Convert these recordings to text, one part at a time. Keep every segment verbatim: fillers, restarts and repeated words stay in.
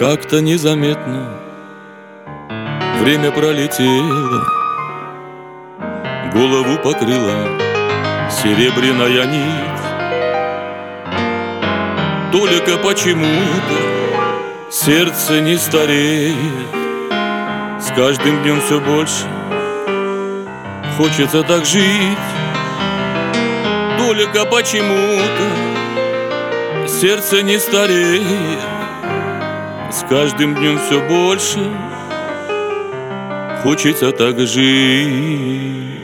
Как-то незаметно время пролетело, голову покрыла серебряная нить. Только почему-то сердце не стареет, с каждым днем все больше хочется так жить. Только почему-то сердце не стареет, с каждым днем все больше хочется так жить.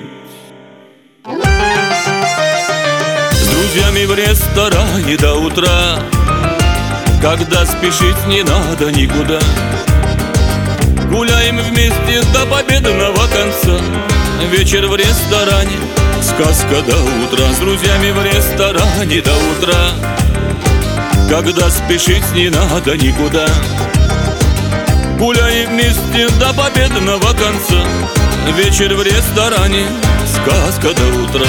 С друзьями в ресторане до утра, когда спешить не надо никуда. Гуляем вместе до победного конца. Вечер в ресторане, сказка до утра. С друзьями в ресторане до утра, когда спешить не надо никуда. Гуляем вместе до победного конца. Вечер в ресторане, сказка до утра.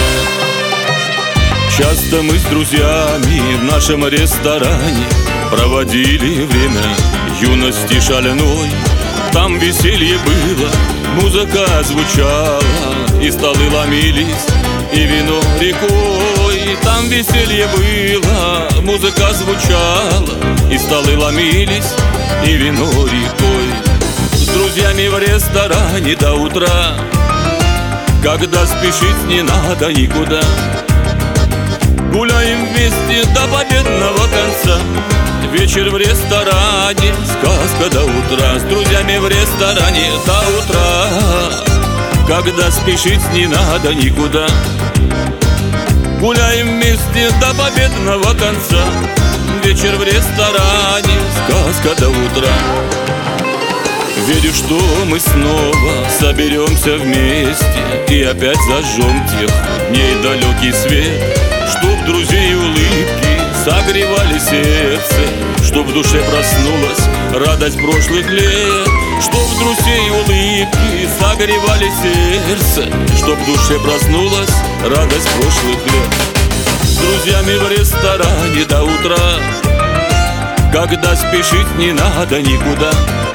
Часто мы с друзьями в нашем ресторане проводили время юности шальной. Там веселье было, музыка звучала, и столы ломились, и вино рекой. Там веселье было, музыка звучала, и столы ломились, и вино рекой. С друзьями в ресторане до утра, когда спешить не надо никуда. Гуляем вместе до победного конца. Вечер в ресторане, сказка до утра. С друзьями в ресторане до утра, когда спешить не надо никуда. Гуляем вместе до победного конца. Вечер в ресторане, сказка до утра. Верю, что мы снова соберемся вместе и опять зажжем тех дней далекий свет, чтоб друзей улыбки согревали сердце, чтоб в душе проснулась радость прошлых лет. Чтоб в друзей улыбки согревали сердце, чтоб в душе проснулась радость прошлых лет. С друзьями в ресторане до утра, когда спешить не надо никуда.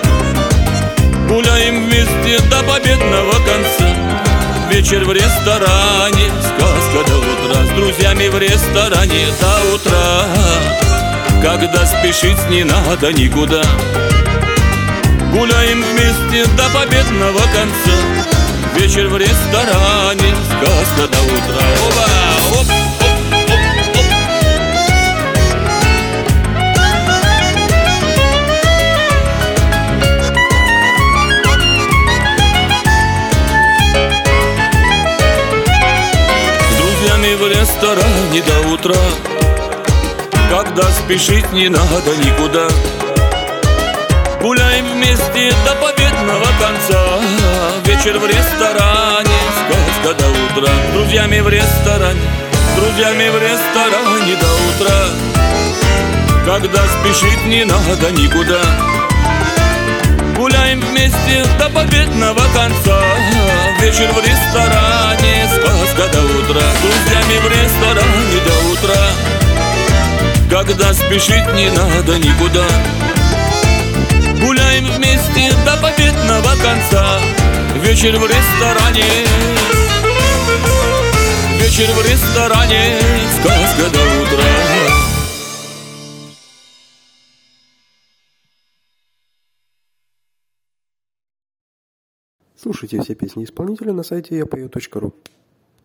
Гуляем вместе до победного конца. Вечер в ресторане, сказка до утра. С друзьями в ресторане до утра, когда спешить не надо никуда. Гуляем вместе до победного конца. Вечер в ресторане, сказка до утра. Оба! Оп! В ресторане до утра, когда спешить не надо никуда. Гуляем вместе до победного конца. Вечер в ресторане, сказка до утра. С друзьями в ресторане, с друзьями в ресторане до утра, когда спешить не надо никуда. Гуляем вместе до победного конца. Вечер в ресторане, сказка до утра. С друзьями в ресторане до утра, когда спешить не надо никуда. Гуляем вместе до победного конца. Вечер в ресторане, вечер в ресторане, сказка до утра. Слушайте все песни исполнителя на сайте я пою точка ру.